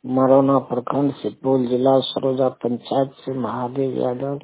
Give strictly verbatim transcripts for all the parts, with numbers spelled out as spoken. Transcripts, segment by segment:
मरौना प्रखंड सुपौल जिला सरोजा पंचायत से महादेव यादव।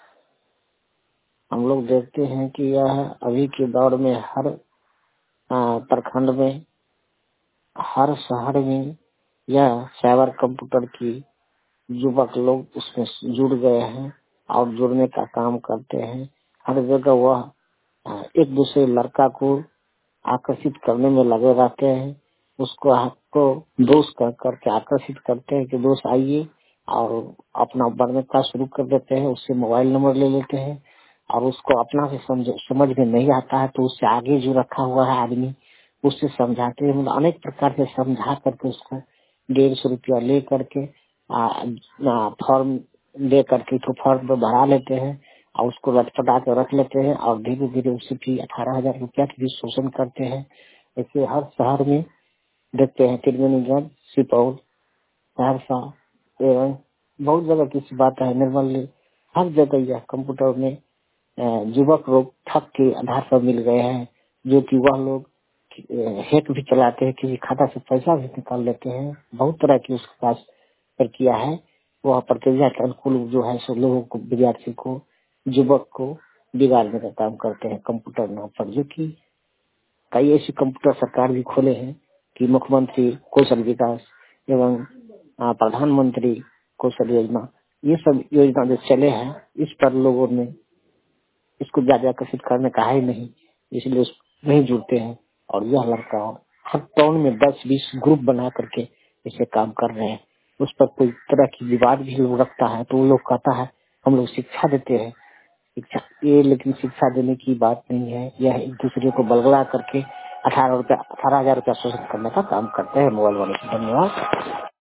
हम लोग देखते हैं कि यह अभी के दौर में हर आ, प्रखंड में, हर शहर में यह साइबर कंप्यूटर की युवक लोग उसमें जुड़ गए हैं और जुड़ने का काम करते हैं। हर जगह वह आ, एक दूसरे लड़का को आकर्षित करने में लगे रहते हैं। उसको आपको दोस्त कर करके आकर्षित करते हैं कि दोस्त आइए, और अपना बढ़ने का शुरू कर देते हैं। उससे मोबाइल नंबर ले लेते हैं और उसको अपना से समझ समझ में नहीं आता है तो उससे आगे जो रखा हुआ है आदमी उससे समझाते हैं। मतलब अनेक प्रकार से समझा करके उसको डेढ़ सौ रुपया ले करके फॉर्म दे करके तो फॉर्म पे भरा लेते हैं और उसको लटपटा के रख लेते हैं और धीरे धीरे उससे भी अठारह हजार रुपया की भी शोषण करते हैं। ऐसे हर शहर में देखते हैं, त्रिवेणीगंज, सुपौल, सहरसा एवं बहुत जगह की बात है, निर्मली, हर जगह यह कंप्यूटर में अ, युवक लोग ठग के आधार पर मिल गए हैं, जो कि वह लोग हैक भी चलाते हैं, किसी खाता से पैसा भी निकाल लेते हैं। बहुत तरह की उसके पास प्रक्रिया है। वह प्रक्रिया के अनुकूल जो है सो लोगों को, विद्यार्थी को, युवक को बिगाड़ने का काम करते हैं कंप्यूटर नाम पर। जो कि कई ऐसी कंप्यूटर सरकार भी खोले हैं कि मुख्यमंत्री कौशल विकास एवं अ, प्रधानमंत्री कौशल योजना, ये सब योजना जो चले हैं, इस पर लोगों ने इसको ज्यादा आकर्षित करने का है नहीं, इसलिए उस नहीं जुड़ते हैं। और यह लड़का हर टाउन में दस बीस ग्रुप बना करके इसे काम कर रहे हैं। उस पर कोई तरह की विवाद भी लोग रखता है तो वो लोग कहता है हम लोग शिक्षा देते हैं, शिक्षा ये, लेकिन शिक्षा देने की बात नहीं है। यह एक दूसरे को बलगला करके अठारह रुपया अठारह हजार रुपया शोषण करने का काम करते हैं मोबाइल वाले। धन्यवाद।